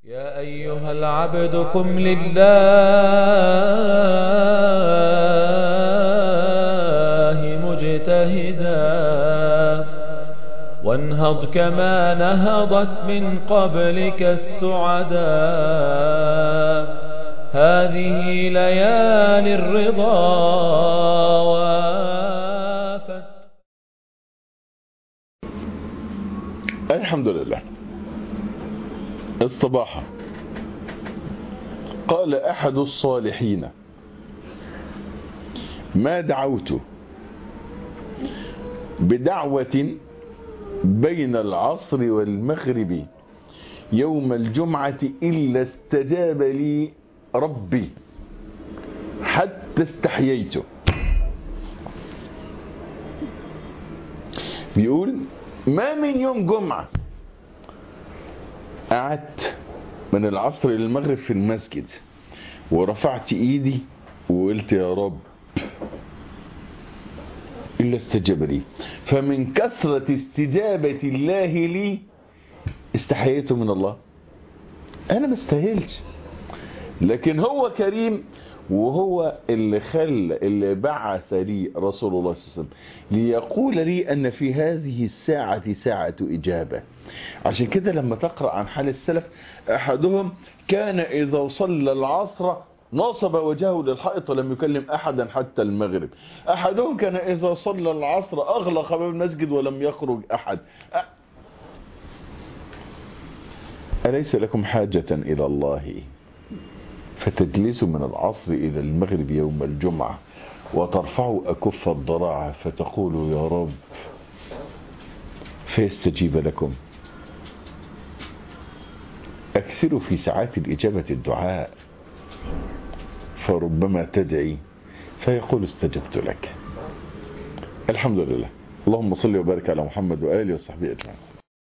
يا أيها العبد قم لله مجتهدا وانهض كما نهضت من قبلك السعدا. هذه ليالي الرضا وافت. الحمد لله. الصباح قال أحد الصالحين: ما دعوت بدعوة بين العصر والمغرب يوم الجمعة إلا استجاب لي ربي حتى استحييت. بيقول ما من يوم جمعة قعدت من العصر للمغرب في المسجد ورفعت ايدي وقلت يا رب إلا استجاب لي، فمن كثرة استجابة الله لي استحييت من الله. أنا ما استاهلش، لكن هو كريم، وهو اللي بعث لي رسول الله صلى الله عليه وسلم ليقول لي أن في هذه الساعة ساعة إجابة. عشان كده لما تقرأ عن حال السلف، أحدهم كان إذا صلى العصر نصب وجهه للحائط ولم يكلم أحدا حتى المغرب. أحدهم كان إذا صلى العصر أغلق باب المسجد ولم يخرج أحد. أليس لكم حاجة إلى الله فتجلسوا من العصر إلى المغرب يوم الجمعة وترفعوا أكف الضراعة فتقولوا يا رب فيستجيب لكم؟ أكثروا في ساعات الإجابة الدعاء، فربما تدعي فيقول استجبت لك. الحمد لله. اللهم صل وبارك على محمد وآله وصحبه أجمعين.